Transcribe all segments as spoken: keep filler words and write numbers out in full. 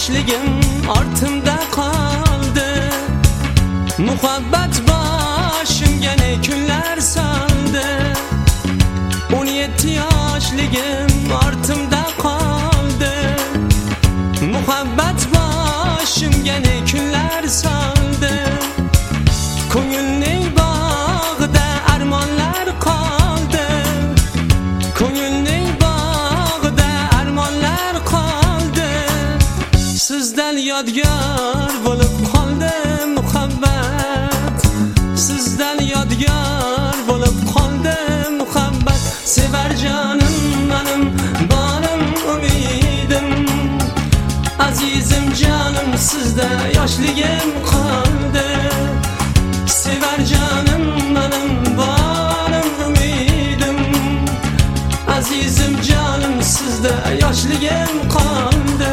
yoshligim ortimda qoldi. Muhabbat boshimga ne kunlar soldi. o'n yetti yoshligim ortimda qoldi. Muhabbat boshimga ne kunlar soldi. Ko'ngilning bog'ida armonlar qoldi. Ko'ngilning bog'ida armonlar qoldi. Sizdan yodgor bo'lib qoldi muhabbat. Sizdan yodgor bo'lib qoldi muhabbat. Sevar jonim menim borim umidim. Azizim jonim sizda yoshligim qoldi. Sevar jonim menim borim umidim. Azizim jonim sizda yoshligim qoldi.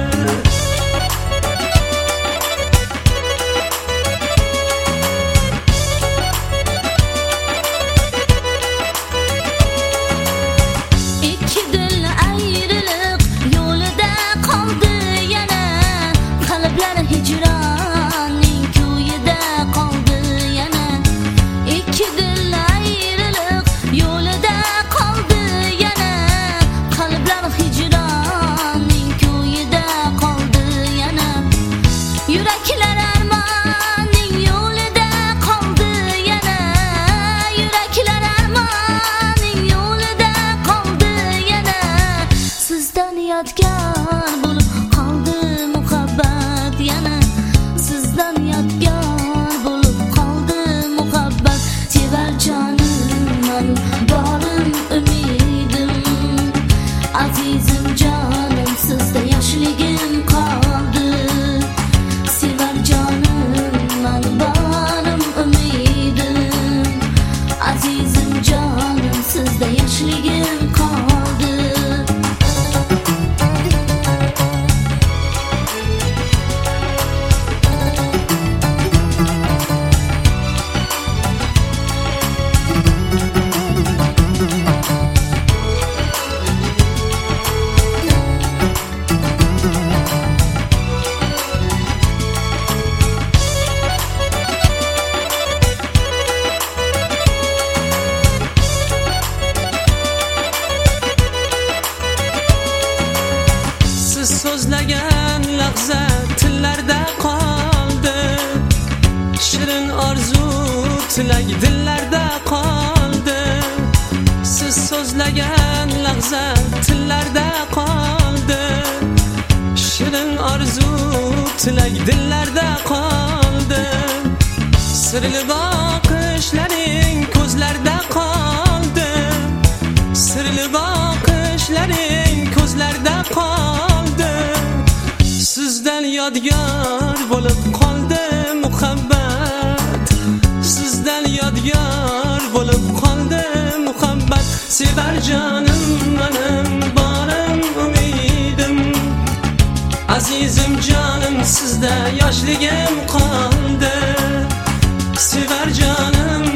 Yodgor bo'lib qoldi muhabbat yana. Sizdan yodgor bo'lib qoldi muhabbat. Sevar jonim menim borim umidim. Azizim jonim sizda yoshligim qoldi. Sevar jonim menim borim umidim. Azizim jonim sizda yoshligim qoldi. So'zlagan lahza tillarda qoldi. Shirin orzu tilak dillarda qoldi. Siz so'zlagan lahza tillarda qoldi. Shirin orzu tilak dillarda qoldi. Sirli boqishlaring ko'zlarda qoldi. Sirli boqishlaring ko'zlarda qoldi. Sizdan yodgor bo'lib qoldi muhabbat. Sizdan yodgor bo'lib qoldi muhabbat. Sevar jonim menim borim umidim. Azizim jonim sizda yoshligim qoldi. Sevar jonim